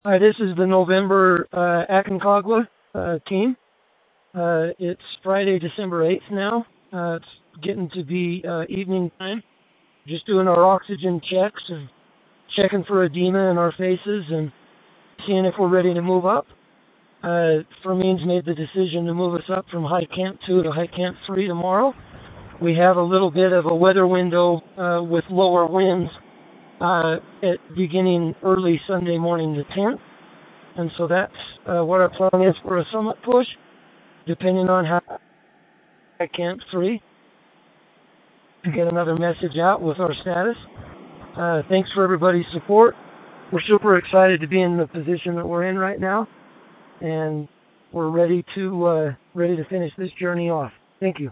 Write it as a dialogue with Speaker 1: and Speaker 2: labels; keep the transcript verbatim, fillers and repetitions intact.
Speaker 1: Hi, this is the November uh, Aconcagua uh, team. Uh, it's Friday, December eighth now. Uh, it's getting to be uh, evening time. Just doing our oxygen checks and checking for edema in our faces and seeing if we're ready to move up. Uh, Fermines made the decision to move us up from High Camp two to High Camp three tomorrow. We have a little bit of a weather window uh, with lower winds uh, at beginning early Sunday morning the tenth. And so that's uh, what our plan is for a summit push, depending on how I Camp three to get another message out with our status. Uh, thanks for everybody's support. We're super excited to be in the position that we're in right now, and we're ready to uh, ready to finish this journey off. Thank you.